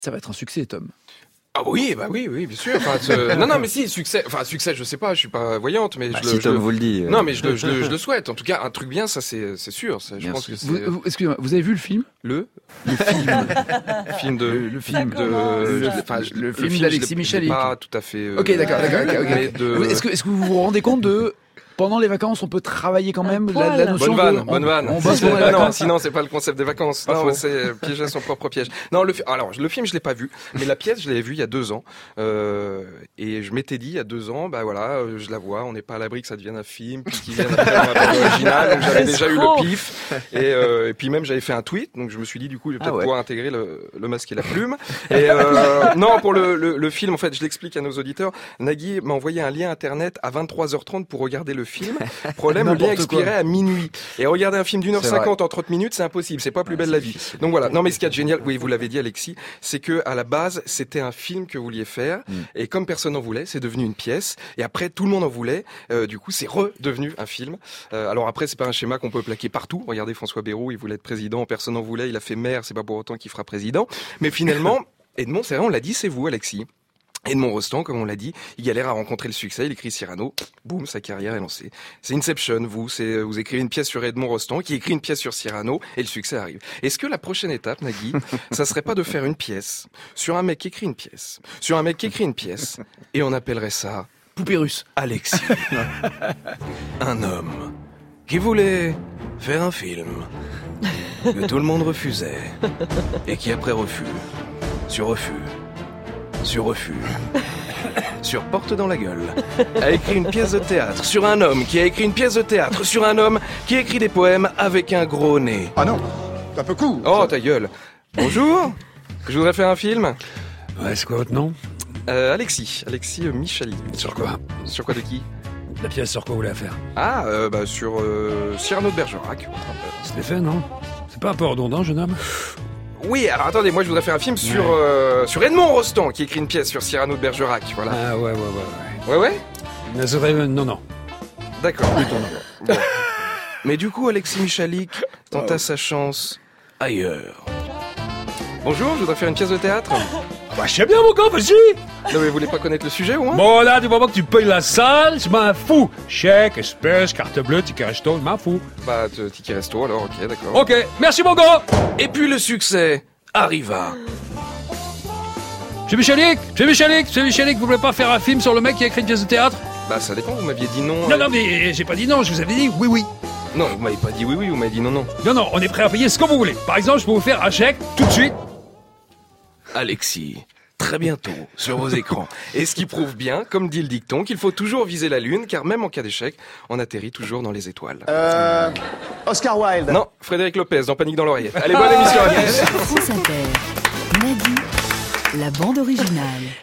Ça va être un succès, Tom. Ah oui, bien sûr. Enfin, non, mais si, succès, je sais pas, je suis pas voyante, mais Tom vous le dit. Non, mais je le souhaite. En tout cas, un truc bien, ça c'est sûr. Ça, je pense que c'est... Excusez-moi, vous avez vu le film? Le film d'Alexis Michalik. Pas tout à fait. Ok, d'accord. Est-ce que vous vous rendez compte de... Pendant les vacances, on peut travailler quand même. La notion bonne vanne. On bosse pendant les vacances. Sinon, c'est pas le concept des vacances. Non, c'est piéger son propre piège. Non, le film, je l'ai pas vu, mais la pièce, je l'avais vue il y a 2 ans. Et je m'étais dit il y a 2 ans, je la vois. On n'est pas à l'abri que ça devienne un film, puis qu'il vienne après un bande originale. Donc j'avais déjà eu le pif. Et puis même, j'avais fait un tweet. Donc je me suis dit, du coup, je vais peut-être pouvoir intégrer le masque et la plume. Et non, pour le film, en fait, je l'explique à nos auditeurs. Nagui m'a envoyé un lien internet à 23h30 pour regarder le film. Problème, le lien expirait à minuit. Et regarder un film d'1h50 en 30 minutes, c'est impossible. C'est pas plus belle la vie. Donc voilà. Non, mais ce qui est génial, oui, vous l'avez dit, Alexis, c'est que à la base, c'était un film que vous vouliez faire. Et comme personne n'en voulait, c'est devenu une pièce. Et après, tout le monde en voulait. Du coup, c'est redevenu un film. Alors après, c'est pas un schéma qu'on peut plaquer partout. Regardez François Bayrou, il voulait être président, personne n'en voulait. Il a fait maire, c'est pas pour autant qu'il fera président. Mais finalement, Edmond, c'est vrai, on l'a dit, c'est vous, Alexis. Edmond Rostand, comme on l'a dit, il galère à rencontrer le succès, il écrit Cyrano, boum, sa carrière est lancée. C'est Inception, vous écrivez une pièce sur Edmond Rostand, qui écrit une pièce sur Cyrano, et le succès arrive. Est-ce que la prochaine étape, Nagui, ça serait pas de faire une pièce sur un mec qui écrit une pièce, sur un mec qui écrit une pièce, et on appellerait ça Poupée russe. Alexis. Un homme qui voulait faire un film, que tout le monde refusait, et qui après refus, sur refus, sur porte dans la gueule, a écrit une pièce de théâtre sur un homme qui a écrit une pièce de théâtre sur un homme qui écrit des poèmes avec un gros nez. Ah non, c'est un peu court. Oh, ta gueule. Bonjour, je voudrais faire un film. Ouais, c'est quoi votre nom? Alexis Michalik. Sur quoi? Sur quoi de qui? La pièce sur quoi vous voulez la faire? Ah, sur Cyrano de Bergerac. C'était fait, non? C'est pas un peu redondant, jeune homme? Oui, alors attendez, moi je voudrais faire un film sur Edmond Rostand qui écrit une pièce sur Cyrano de Bergerac, voilà. Ah ouais. Ouais. Non. D'accord. Bon. Mais du coup, Alexis Michalik tenta sa chance ailleurs. Bonjour, je voudrais faire une pièce de théâtre. Bah, je sais bien, mon gars, vas-y! Non, mais vous voulez pas connaître le sujet, ou moins? Bon, là, du moment que tu payes la salle, je m'en fous. Chèque, espèce, carte bleue, ticket resto, je m'en fous. Bah, ticket resto, alors, ok, d'accord. Ok, merci, mon gars! Et puis le succès arriva. Monsieur Michalik, vous voulez pas faire un film sur le mec qui a écrit une pièce de théâtre? Bah, ça dépend, vous m'aviez dit non. Non, mais j'ai pas dit non, je vous avais dit oui. Non, vous m'avez pas dit oui, vous m'avez dit non. Non, on est prêt à payer ce que vous voulez. Par exemple, je peux vous faire un chèque, tout de suite. Alexis, très bientôt, sur vos écrans. Et ce qui prouve bien, comme dit le dicton, qu'il faut toujours viser la lune, car même en cas d'échec, on atterrit toujours dans les étoiles. Oscar Wilde. Non, Frédéric Lopez, dans Panique dans l'oreillette. Allez, bonne émission à tous. France Inter. Nagui, la bande originale.